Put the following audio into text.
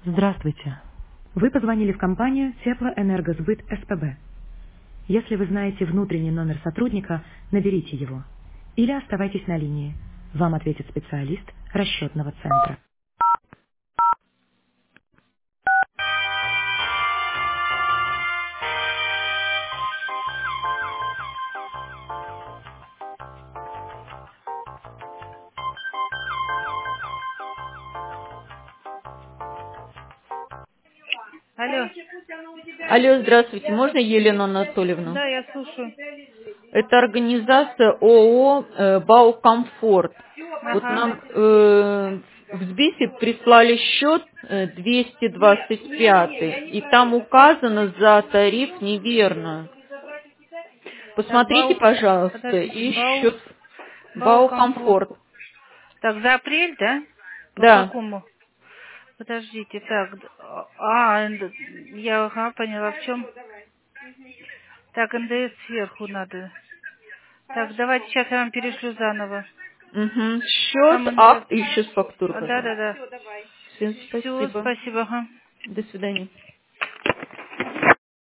Здравствуйте. Вы позвонили в компанию Теплоэнергосбыт СПБ. Если вы знаете внутренний номер сотрудника, наберите его. Или оставайтесь на линии. Вам ответит специалист расчетного центра. Алло, Алло, здравствуйте. Можно Елену Анатольевну? да, я слушаю. Это организация ООО «Баукомфорт». Вот Ага. нам в СБИСе прислали счет 225, и там указано за тариф неверно. Так, Посмотрите, пожалуйста, подождите, и счет Баукомфорт. «Баукомфорт». Так, за апрель, да? По Да. какому? Подождите, так, я поняла, в чем? Так, НДС сверху надо. Так, давайте сейчас я вам перешлю заново. Угу. Счет, Там НДС. акт и еще с фактуры, Да, пожалуйста. да, да. Всем Все, спасибо. спасибо. Ага. До свидания.